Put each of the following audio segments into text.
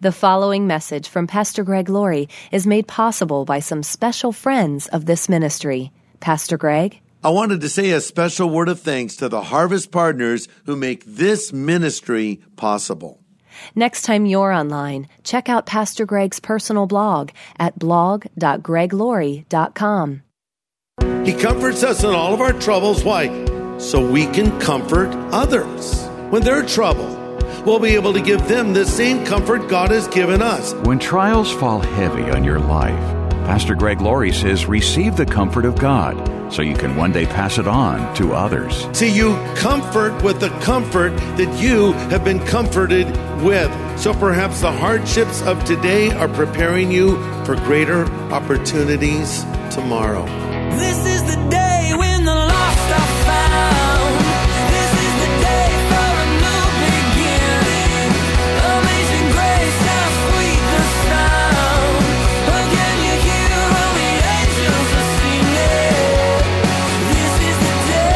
The following message from Pastor Greg Laurie is made possible by some special friends of this ministry. Pastor Greg? I wanted to say a special word of thanks to the Harvest partners who make this ministry possible. Next time you're online, check out Pastor Greg's personal blog at blog.greglaurie.com. He comforts us in all of our troubles. Why? So we can comfort others. When they're in trouble, we'll be able to give them the same comfort God has given us. When trials fall heavy on your life, Pastor Greg Laurie says receive the comfort of God so you can one day pass it on to others. See, you comfort with the comfort that you have been comforted with. So perhaps the hardships of today are preparing you for greater opportunities tomorrow. This is the day when the lost are found. This is the day for a new beginning. Amazing grace, how sweet the sound. Again you hear all the angels are singing. This is the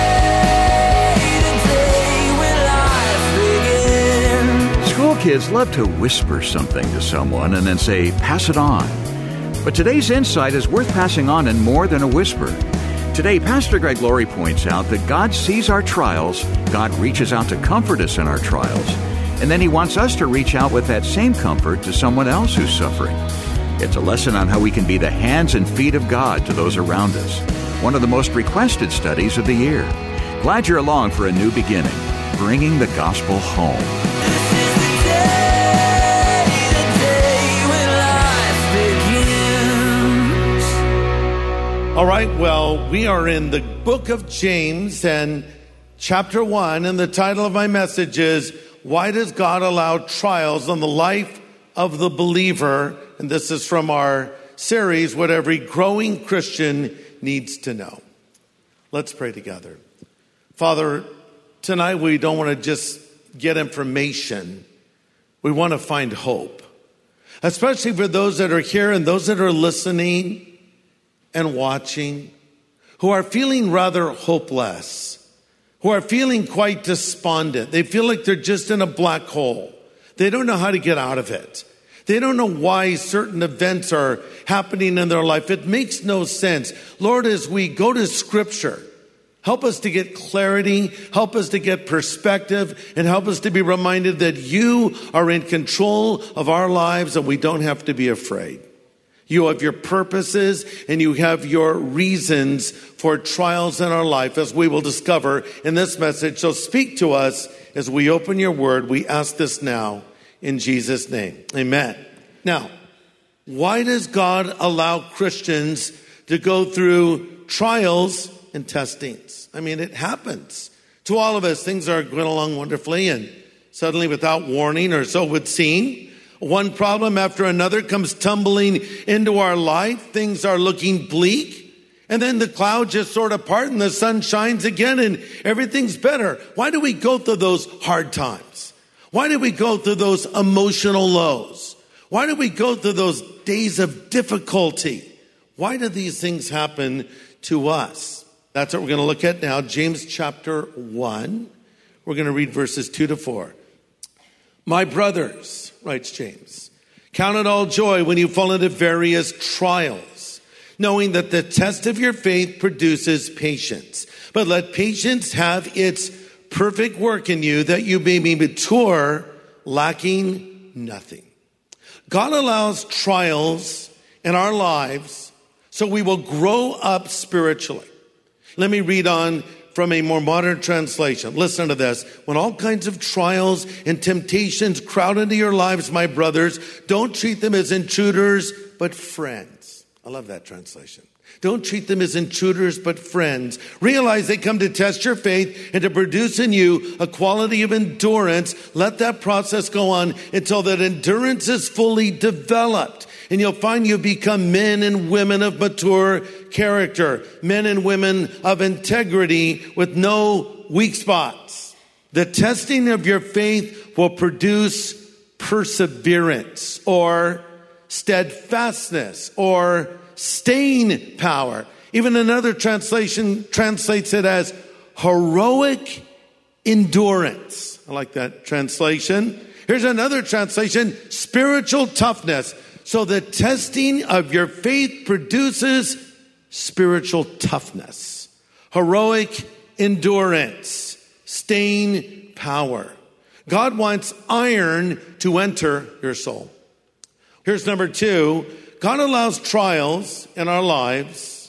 day when life begins. School kids love to whisper something to someone and then say, pass it on. But today's insight is worth passing on in more than a whisper. Today, Pastor Greg Laurie points out that God sees our trials, God reaches out to comfort us in our trials, and then He wants us to reach out with that same comfort to someone else who's suffering. It's a lesson on how we can be the hands and feet of God to those around us. One of the most requested studies of the year. Glad you're along for a new beginning, bringing the gospel home. This is the day when life begins. All right, well, we are in the book of James and chapter 1, and the title of my message is, Why Does God Allow Trials on the Life of the Believer? And this is from our series, What Every Growing Christian Needs to Know. Let's pray together. Father, tonight we don't want to just get information. We want to find hope, especially for those that are here and those that are listening and watching, who are feeling rather hopeless, who are feeling quite despondent. They feel like they're just in a black hole. They don't know how to get out of it. They don't know why certain events are happening in their life. It makes no sense. Lord, as we go to Scripture, help us to get clarity, help us to get perspective, and help us to be reminded that you are in control of our lives and we don't have to be afraid. You have your purposes and you have your reasons for trials in our life, as we will discover in this message. So speak to us as we open your word. We ask this now in Jesus' name. Amen. Now, why does God allow Christians to go through trials and testings? I mean, it happens to all of us. Things are going along wonderfully, and suddenly, without warning, or so it would seem, one problem after another comes tumbling into our life. Things are looking bleak. And then the clouds just sort of part and the sun shines again and everything's better. Why do we go through those hard times? Why do we go through those emotional lows? Why do we go through those days of difficulty? Why do these things happen to us? That's what we're going to look at now. James chapter 1. We're going to read verses 2 to 4. My brothers, writes James, count it all joy when you fall into various trials, knowing that the test of your faith produces patience. But let patience have its perfect work in you, that you may be mature, lacking nothing. God allows trials in our lives so we will grow up spiritually. Let me read on from a more modern translation. Listen to this. When all kinds of trials and temptations crowd into your lives, my brothers, don't treat them as intruders, but friends. I love that translation. Don't treat them as intruders, but friends. Realize they come to test your faith and to produce in you a quality of endurance. Let that process go on until that endurance is fully developed. And you'll find you become men and women of mature character, men and women of integrity with no weak spots. The testing of your faith will produce perseverance or steadfastness or staying power. Even another translation translates it as heroic endurance. I like that translation. Here's another translation, spiritual toughness. So the testing of your faith produces spiritual toughness, heroic endurance, staying power. God wants iron to enter your soul. Here's number 2. God allows trials in our lives,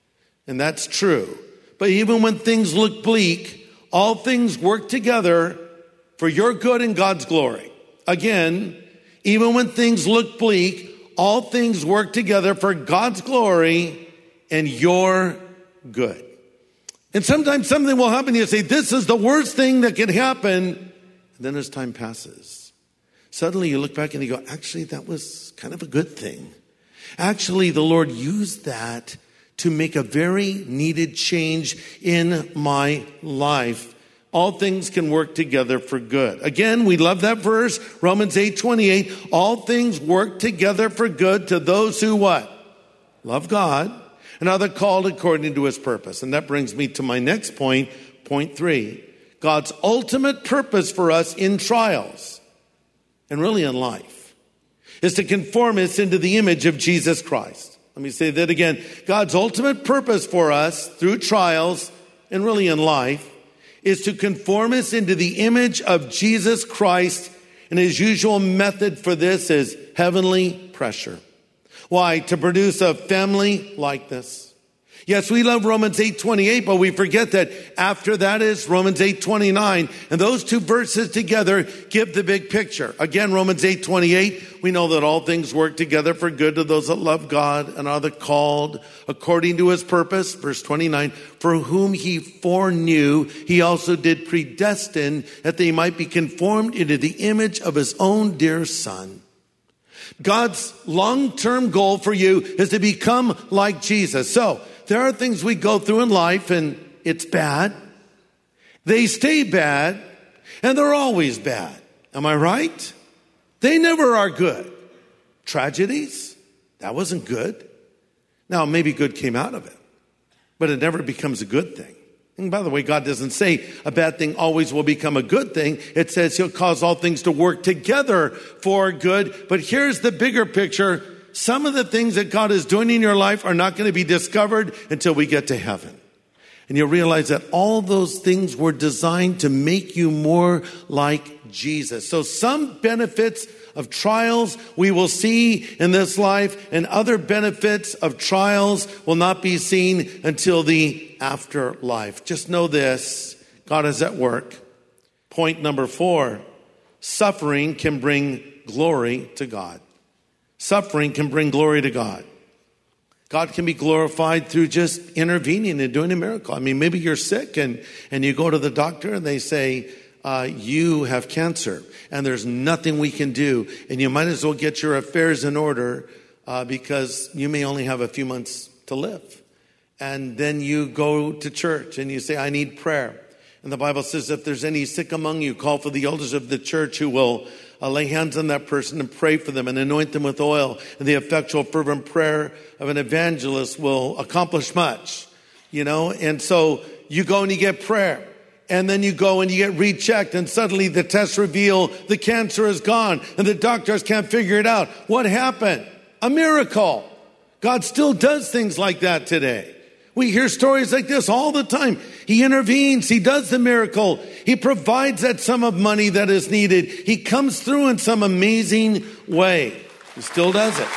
and that's true. But even when things look bleak, all things work together for your good and God's glory. Again, even when things look bleak, all things work together for God's glory and your good. And sometimes something will happen. You say, this is the worst thing that can happen. And then as time passes, suddenly you look back and you go, actually, that was kind of a good thing. Actually, the Lord used that to make a very needed change in my life. All things can work together for good. Again, we love that verse, Romans 8:28. All things work together for good to those who what? Love God and are called according to his purpose. And that brings me to my next point, point 3. God's ultimate purpose for us in trials, and really in life, is to conform us into the image of Jesus Christ. Let me say that again. God's ultimate purpose for us through trials, and really in life, is to conform us into the image of Jesus Christ. And his usual method for this is heavenly pressure. Why? To produce a family likeness. Yes, we love Romans 8:28, but we forget that after that is Romans 8:29. And those two verses together give the big picture. Again, Romans 8:28, we know that all things work together for good to those that love God and are the called according to his purpose. Verse 29, for whom he foreknew, he also did predestine that they might be conformed into the image of his own dear Son. God's long-term goal for you is to become like Jesus. So, there are things we go through in life and it's bad. They stay bad and they're always bad. Am I right? They never are good. Tragedies, that wasn't good. Now, maybe good came out of it, but it never becomes a good thing. And by the way, God doesn't say a bad thing always will become a good thing. It says he'll cause all things to work together for good. But here's the bigger picture. Some of the things that God is doing in your life are not going to be discovered until we get to heaven. And you'll realize that all those things were designed to make you more like Jesus. So some benefits of trials we will see in this life, and other benefits of trials will not be seen until the afterlife. Just know this, God is at work. Point number 4, suffering can bring glory to God. Suffering can bring glory to God. God can be glorified through just intervening and doing a miracle. I mean, maybe you're sick and you go to the doctor and they say, you have cancer and there's nothing we can do. And you might as well get your affairs in order because you may only have a few months to live. And then you go to church and you say, I need prayer. And the Bible says, if there's any sick among you, call for the elders of the church who will lay hands on that person and pray for them and anoint them with oil. And the effectual fervent prayer of an evangelist will accomplish much, you know. And so you go and you get prayer. And then you go and you get rechecked and suddenly the tests reveal the cancer is gone and the doctors can't figure it out. What happened? A miracle. God still does things like that today. We hear stories like this all the time. He intervenes. He does the miracle. He provides that sum of money that is needed. He comes through in some amazing way. He still does it.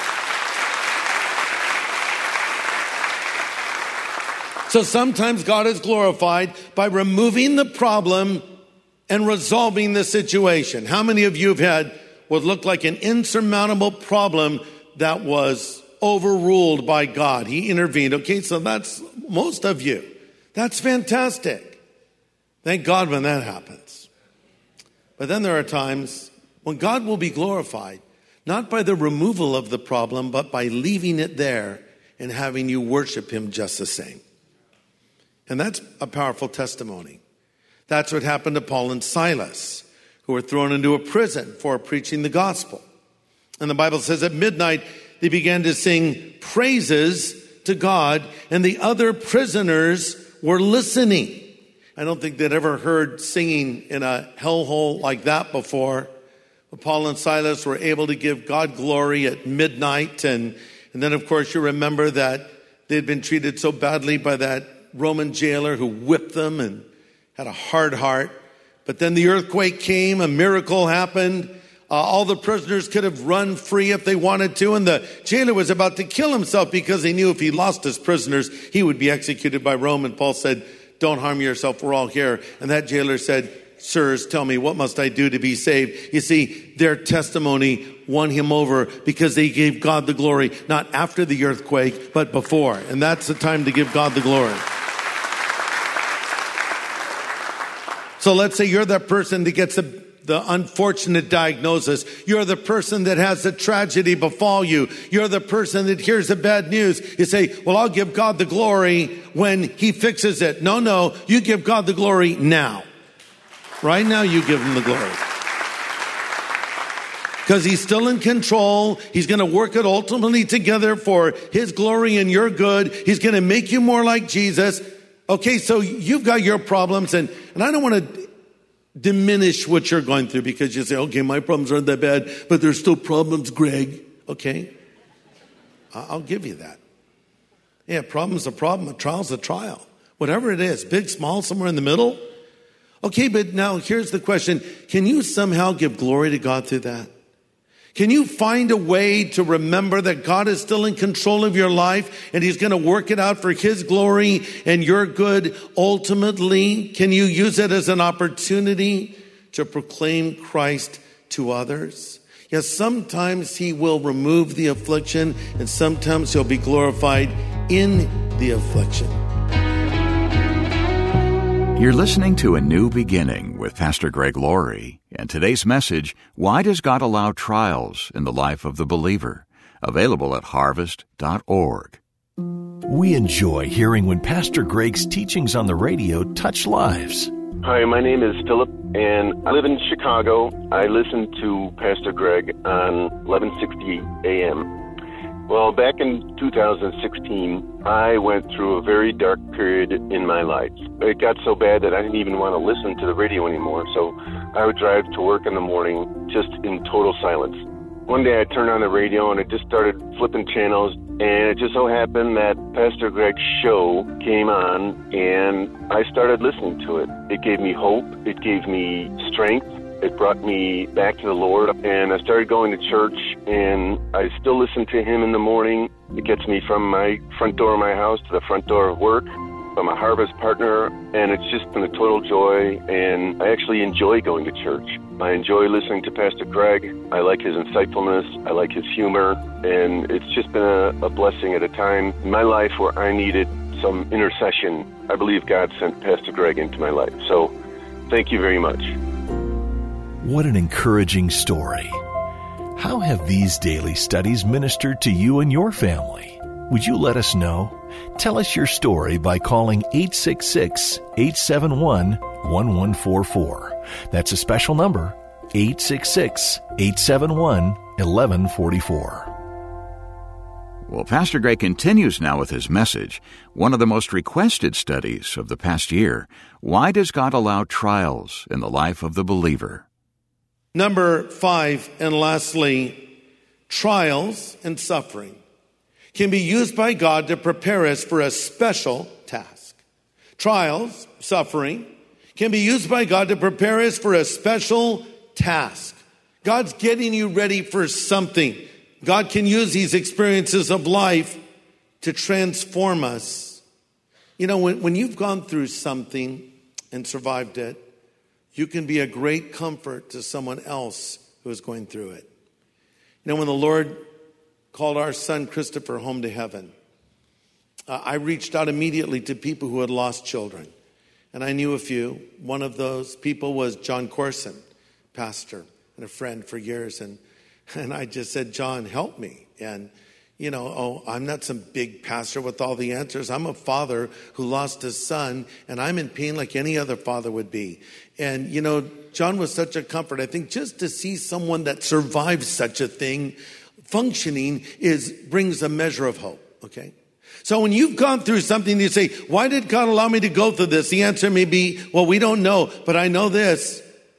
So sometimes God is glorified by removing the problem and resolving the situation. How many of you have had what looked like an insurmountable problem that was overruled by God? He intervened. Okay, so that's most of you. That's fantastic. Thank God when that happens. But then there are times when God will be glorified, not by the removal of the problem, but by leaving it there and having you worship him just the same. And that's a powerful testimony. That's what happened to Paul and Silas, who were thrown into a prison for preaching the gospel. And the Bible says at midnight, they began to sing praises to God, and the other prisoners were listening. I don't think they'd ever heard singing in a hellhole like that before. Paul and Silas were able to give God glory at midnight. And then, of course, you remember that they'd been treated so badly by that Roman jailer who whipped them and had a hard heart. But then the earthquake came, a miracle happened. All the prisoners could have run free if they wanted to. And the jailer was about to kill himself because he knew if he lost his prisoners, he would be executed by Rome. And Paul said, don't harm yourself, we're all here. And that jailer said, sirs, tell me, what must I do to be saved? You see, their testimony won him over because they gave God the glory, not after the earthquake, but before. And that's the time to give God the glory. So let's say you're that person that gets the unfortunate diagnosis. You're the person that has the tragedy befall you. You're the person that hears the bad news. You say, well, I'll give God the glory when he fixes it. No, you give God the glory now. Right now, you give him the glory. Because he's still in control. He's going to work it ultimately together for his glory and your good. He's going to make you more like Jesus. Okay, so you've got your problems, and I don't want to diminish what you're going through because you say, okay, my problems aren't that bad, but there's still problems, Greg. Okay, I'll give you that. Yeah, problem's a problem, a trial's a trial. Whatever it is, big, small, somewhere in the middle. Okay, but now here's the question. Can you somehow give glory to God through that? Can you find a way to remember that God is still in control of your life and he's going to work it out for his glory and your good ultimately? Can you use it as an opportunity to proclaim Christ to others? Yes, sometimes he will remove the affliction and sometimes he'll be glorified in the affliction. You're listening to A New Beginning with Pastor Greg Laurie. And today's message, Why Does God Allow Trials in the Life of the Believer? Available at harvest.org. We enjoy hearing when Pastor Greg's teachings on the radio touch lives. Hi, my name is Philip, and I live in Chicago. I listen to Pastor Greg on 1160 AM. Well, back in 2016, I went through a very dark period in my life. It got so bad that I didn't even want to listen to the radio anymore, so I would drive to work in the morning just in total silence. One day I turned on the radio and it just started flipping channels, and it just so happened that Pastor Greg's show came on, and I started listening to it. It gave me hope. It gave me strength. It brought me back to the Lord, and I started going to church, and I still listen to him in the morning. It gets me from my front door of my house to the front door of work. I'm a Harvest partner, and it's just been a total joy, and I actually enjoy going to church. I enjoy listening to Pastor Greg. I like his insightfulness. I like his humor, and it's just been a blessing at a time in my life where I needed some intercession. I believe God sent Pastor Greg into my life, so thank you very much. What an encouraging story. How have these daily studies ministered to you and your family? Would you let us know? Tell us your story by calling 866-871-1144. That's a special number, 866-871-1144. Well, Pastor Greg continues now with his message, one of the most requested studies of the past year. Why does God allow trials in the life of the believer? Number 5, and lastly, trials and suffering can be used by God to prepare us for a special task. Trials, suffering, can be used by God to prepare us for a special task. God's getting you ready for something. God can use these experiences of life to transform us. You know, when you've gone through something and survived it, you can be a great comfort to someone else who is going through it. You know, when the Lord called our son Christopher home to heaven, I reached out immediately to people who had lost children. And I knew a few. One of those people was John Corson, pastor and a friend for years. And I just said, John, help me. And, you know, I'm not some big pastor with all the answers. I'm a father who lost his son, and I'm in pain like any other father would be. And, you know, John was such a comfort. I think just to see someone that survives such a thing functioning brings a measure of hope, okay? So when you've gone through something, you say, why did God allow me to go through this? The answer may be, well, we don't know, but I know this.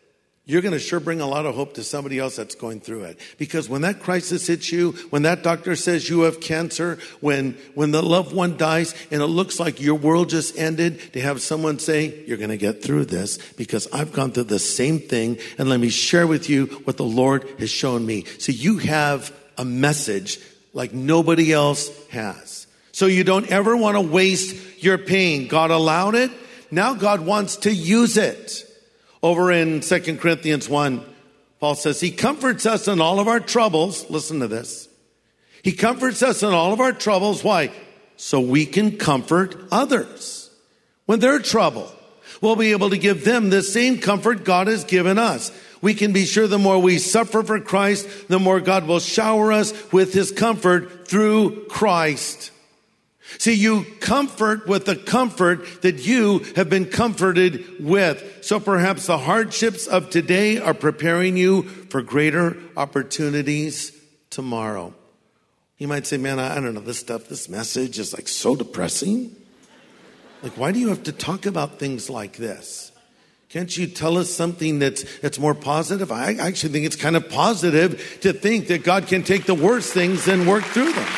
you're going to sure bring a lot of hope to somebody else that's going through it. Because when that crisis hits you, when that doctor says you have cancer, when the loved one dies and it looks like your world just ended, to have someone say, you're going to get through this because I've gone through the same thing, and let me share with you what the Lord has shown me. So you have a message like nobody else has. So you don't ever want to waste your pain. God allowed it. Now God wants to use it. Over in 2 Corinthians 1, Paul says, he comforts us in all of our troubles. Listen to this. He comforts us in all of our troubles. Why? So we can comfort others. When they're troubled, we'll be able to give them the same comfort God has given us. We can be sure the more we suffer for Christ, the more God will shower us with his comfort through Christ. See, you comfort with the comfort that you have been comforted with. So perhaps the hardships of today are preparing you for greater opportunities tomorrow. You might say, man, I don't know, this message is like so depressing. Like, why do you have to talk about things like this? Can't you tell us something that's more positive? I actually think it's kind of positive to think that God can take the worst things and work through them.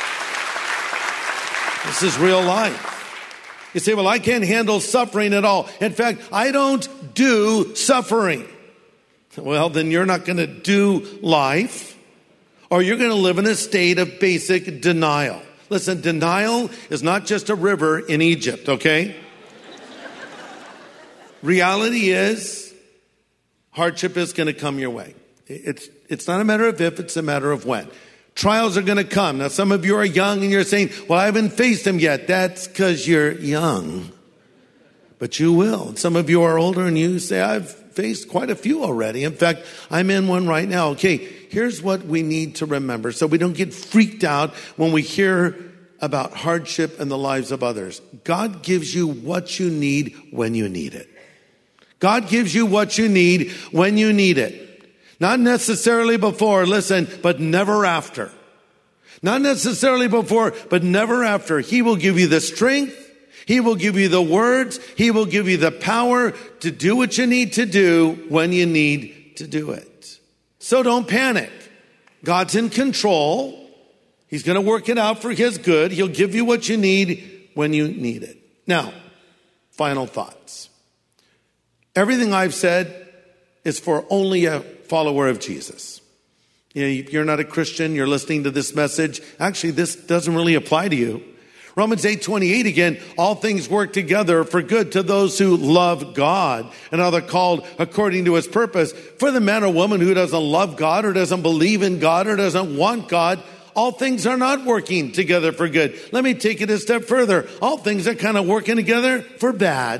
This is real life. You say, well, I can't handle suffering at all. In fact, I don't do suffering. Well, then you're not going to do life, or you're going to live in a state of basic denial. Listen, denial is not just a river in Egypt, okay? Reality is, hardship is going to come your way. It's not a matter of if, it's a matter of when. Trials are going to come. Now, some of you are young and you're saying, well, I haven't faced them yet. That's because you're young. But you will. Some of you are older and you say, I've faced quite a few already. In fact, I'm in one right now. Okay, here's what we need to remember so we don't get freaked out when we hear about hardship in the lives of others. God gives you what you need when you need it. God gives you what you need when you need it. Not necessarily before, listen, but never after. Not necessarily before, but never after. He will give you the strength. He will give you the words. He will give you the power to do what you need to do when you need to do it. So don't panic. God's in control. He's going to work it out for his good. He'll give you what you need when you need it. Now, final thoughts. Everything I've said is for only a follower of Jesus. You know, if you're not a Christian, you're listening to this message. Actually, this doesn't really apply to you. Romans 8:28 again, all things work together for good to those who love God and are called according to his purpose. For the man or woman who doesn't love God or doesn't believe in God or doesn't want God, all things are not working together for good. Let me take it a step further. All things are kind of working together for bad.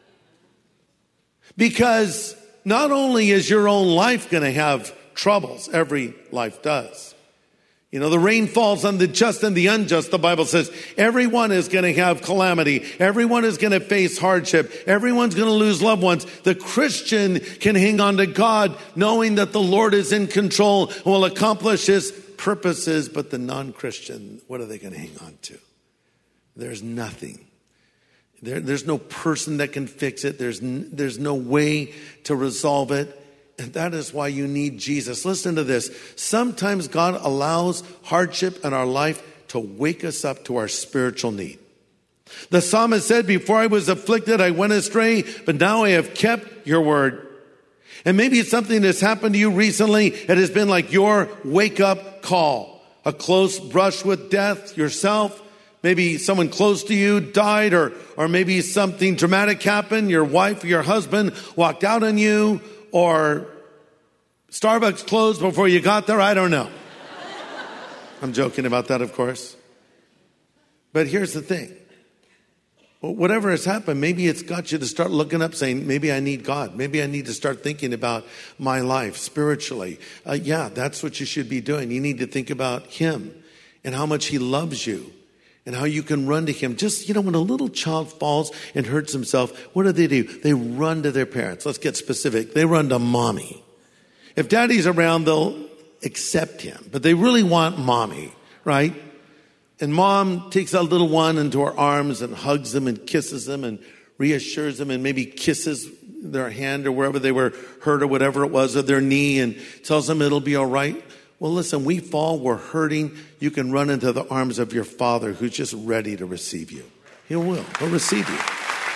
Because not only is your own life going to have troubles, every life does. You know, the rain falls on the just and the unjust, the Bible says. Everyone is going to have calamity. Everyone is going to face hardship. Everyone's going to lose loved ones. The Christian can hang on to God knowing that the Lord is in control and will accomplish his purposes. But the non-Christian, what are they going to hang on to? There's nothing. There's no person that can fix it. There's no way to resolve it. And that is why you need Jesus. Listen to this. Sometimes God allows hardship in our life to wake us up to our spiritual need. The psalmist said, before I was afflicted, I went astray, but now I have kept your word. And maybe it's something that's happened to you recently. It has been like your wake-up call. A close brush with death yourself. Maybe someone close to you died, or maybe something dramatic happened. Your wife or your husband walked out on you, or Starbucks closed before you got there. I don't know. I'm joking about that, of course. But here's the thing. Whatever has happened, maybe it's got you to start looking up saying, maybe I need God. Maybe I need to start thinking about my life spiritually. Yeah, that's what you should be doing. You need to think about him and how much he loves you. And how you can run to him. Just, when a little child falls and hurts himself, what do? They run to their parents. Let's get specific. They run to mommy. If daddy's around, they'll accept him. But they really want mommy, right? And mom takes that little one into her arms and hugs him and kisses him and reassures him and maybe kisses their hand or wherever they were hurt or whatever it was, or their knee, and tells them it'll be all right. Well, listen, we fall, we're hurting. You can run into the arms of your Father who's just ready to receive you. He will. He'll receive you.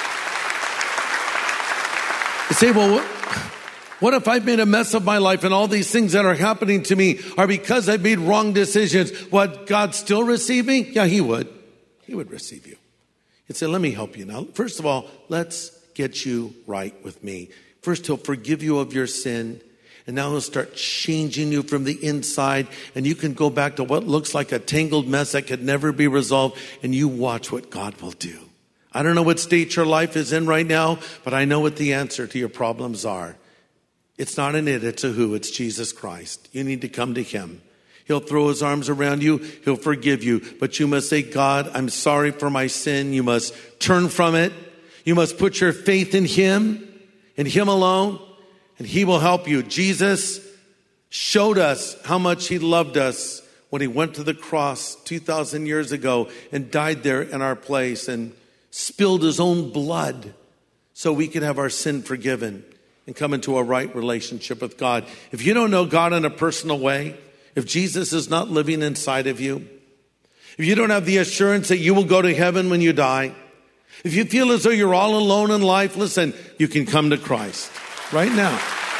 You say, well, what if I've made a mess of my life and all these things that are happening to me are because I've made wrong decisions? Would God still receive me? Yeah, he would. He would receive you. He'd say, let me help you now. First of all, let's get you right with me. First, he'll forgive you of your sin. And now he'll start changing you from the inside. And you can go back to what looks like a tangled mess that could never be resolved. And you watch what God will do. I don't know what state your life is in right now, but I know what the answer to your problems are. It's not an it, it's a who. It's Jesus Christ. You need to come to him. He'll throw his arms around you. He'll forgive you. But you must say, God, I'm sorry for my sin. You must turn from it. You must put your faith in him alone, and he will help you. Jesus showed us how much he loved us when he went to the cross 2,000 years ago and died there in our place and spilled his own blood so we could have our sin forgiven and come into a right relationship with God. If you don't know God in a personal way, if Jesus is not living inside of you, if you don't have the assurance that you will go to heaven when you die, if you feel as though you're all alone in life, listen, you can come to Christ right now.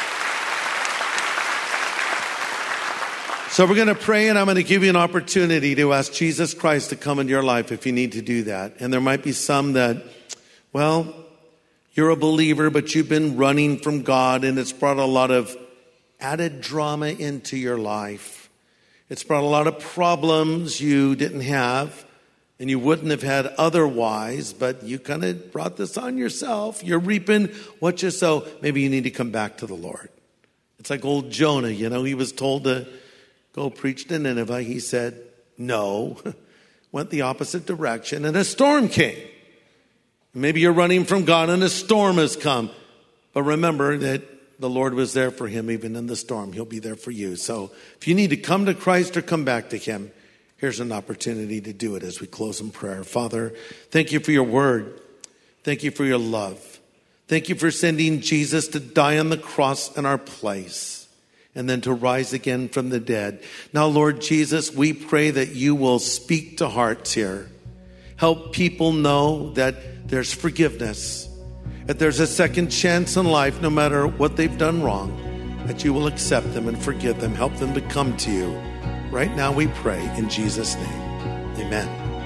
So we're going to pray, and I'm going to give you an opportunity to ask Jesus Christ to come into your life if you need to do that. And there might be some that, well, you're a believer, but you've been running from God, and it's brought a lot of added drama into your life. It's brought a lot of problems you didn't have and you wouldn't have had otherwise, but you kind of brought this on yourself. You're reaping what you sow. Maybe you need to come back to the Lord. It's like old Jonah, he was told to go preach to Nineveh. He said, no, went the opposite direction, and a storm came. Maybe you're running from God and a storm has come. But remember that the Lord was there for him even in the storm. He'll be there for you. So if you need to come to Christ or come back to him, here's an opportunity to do it as we close in prayer. Father, thank you for your word. Thank you for your love. Thank you for sending Jesus to die on the cross in our place and then to rise again from the dead. Now, Lord Jesus, we pray that you will speak to hearts here. Help people know that there's forgiveness, that there's a second chance in life no matter what they've done wrong, that you will accept them and forgive them. Help them to come to you. Right now we pray in Jesus' name. Amen.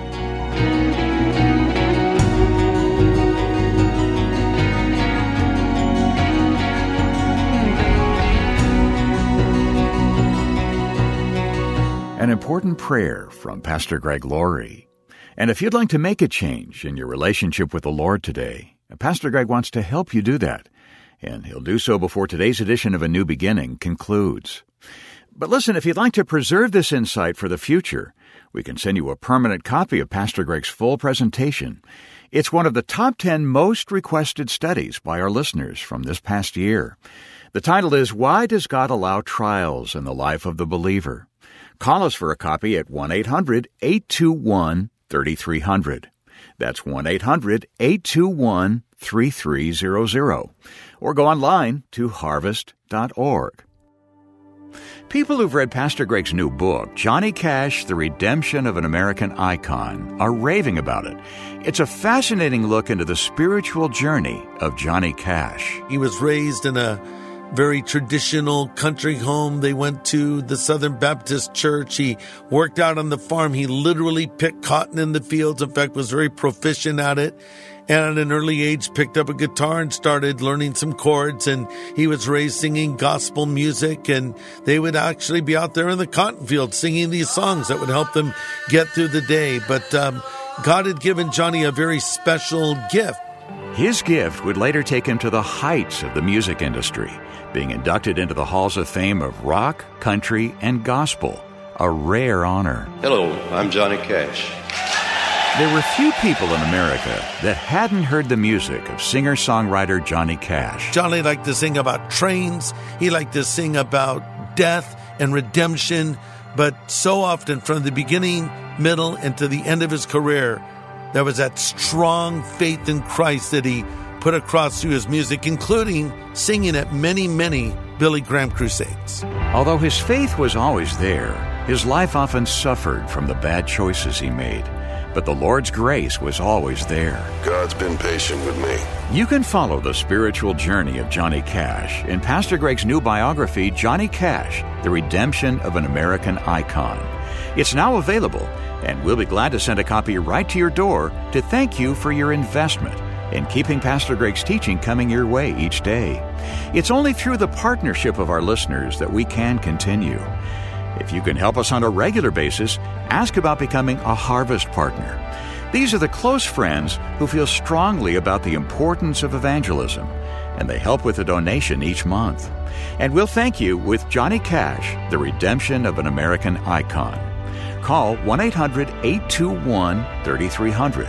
An important prayer from Pastor Greg Laurie. And if you'd like to make a change in your relationship with the Lord today, Pastor Greg wants to help you do that. And he'll do so before today's edition of A New Beginning concludes. But listen, if you'd like to preserve this insight for the future, we can send you a permanent copy of Pastor Greg's full presentation. It's one of the top 10 most requested studies by our listeners from this past year. The title is, Why Does God Allow Trials in the Life of the Believer? Call us for a copy at 1-800-821-3300. That's 1-800-821-3300. Or go online to harvest.org. People who've read Pastor Greg's new book, Johnny Cash, The Redemption of an American Icon, are raving about it. It's a fascinating look into the spiritual journey of Johnny Cash. He was raised in a very traditional country home. They went to the Southern Baptist Church. He worked out on the farm. He literally picked cotton in the fields. In fact, was very proficient at it. And at an early age, picked up a guitar and started learning some chords. And he was raised singing gospel music. And they would actually be out there in the cotton field singing these songs that would help them get through the day. But God had given Johnny a very special gift. His gift would later take him to the heights of the music industry, being inducted into the halls of fame of rock, country, and gospel, a rare honor. Hello, I'm Johnny Cash. There were few people in America that hadn't heard the music of singer-songwriter Johnny Cash. Johnny liked to sing about trains. He liked to sing about death and redemption. But so often, from the beginning, middle, and to the end of his career, there was that strong faith in Christ that he put across through his music, including singing at many, many Billy Graham crusades. Although his faith was always there, his life often suffered from the bad choices he made. But the Lord's grace was always there. God's been patient with me. You can follow the spiritual journey of Johnny Cash in Pastor Greg's new biography, Johnny Cash, The Redemption of an American Icon. It's now available, and we'll be glad to send a copy right to your door to thank you for your investment in keeping Pastor Greg's teaching coming your way each day. It's only through the partnership of our listeners that we can continue. If you can help us on a regular basis, ask about becoming a Harvest partner. These are the close friends who feel strongly about the importance of evangelism, and they help with a donation each month. And we'll thank you with Johnny Cash, The Redemption of an American Icon. Call 1-800-821-3300,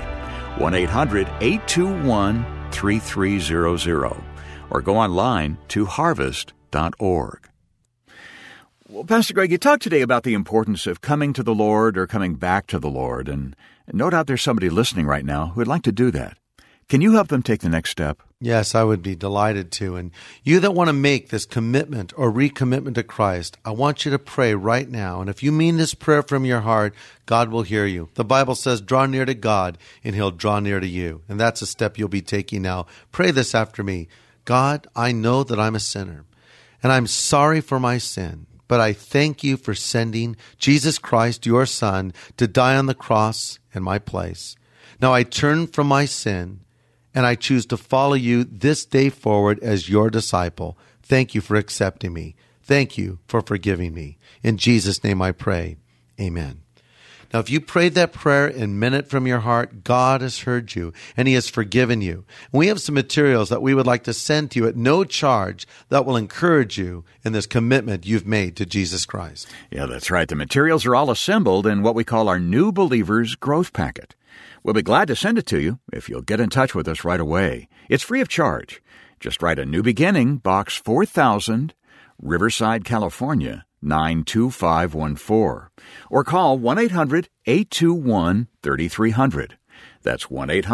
1-800-821-3300, or go online to harvest.org. Well, Pastor Greg, you talked today about the importance of coming to the Lord or coming back to the Lord, and no doubt there's somebody listening right now who would like to do that. Can you help them take the next step? Yes, I would be delighted to. And you that want to make this commitment or recommitment to Christ, I want you to pray right now. And if you mean this prayer from your heart, God will hear you. The Bible says, draw near to God, and He'll draw near to you. And that's a step you'll be taking now. Pray this after me. God, I know that I'm a sinner, and I'm sorry for my sin. But I thank you for sending Jesus Christ, your Son, to die on the cross in my place. Now I turn from my sin, and I choose to follow you this day forward as your disciple. Thank you for accepting me. Thank you for forgiving me. In Jesus' name I pray. Amen. Now, if you prayed that prayer and meant it from your heart, God has heard you, and He has forgiven you. We have some materials that we would like to send to you at no charge that will encourage you in this commitment you've made to Jesus Christ. Yeah, that's right. The materials are all assembled in what we call our New Believers Growth Packet. We'll be glad to send it to you if you'll get in touch with us right away. It's free of charge. Just write A New Beginning, Box 4000, Riverside, California, 92514, or call 1-800-821-3300. That's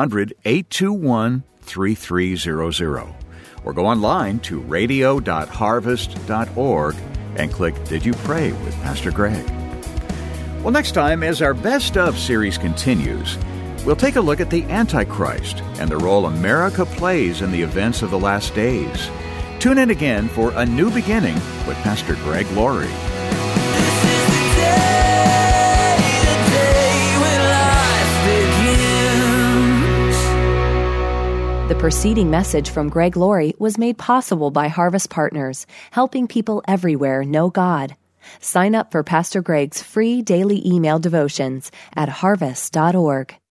1-800-821-3300. Or go online to radio.harvest.org and click Did You Pray with Pastor Greg? Well, next time, as our Best Of series continues, we'll take a look at the Antichrist and the role America plays in the events of the last days. Tune in again for A New Beginning with Pastor Greg Laurie. The preceding message from Greg Laurie was made possible by Harvest Partners, helping people everywhere know God. Sign up for Pastor Greg's free daily email devotions at harvest.org.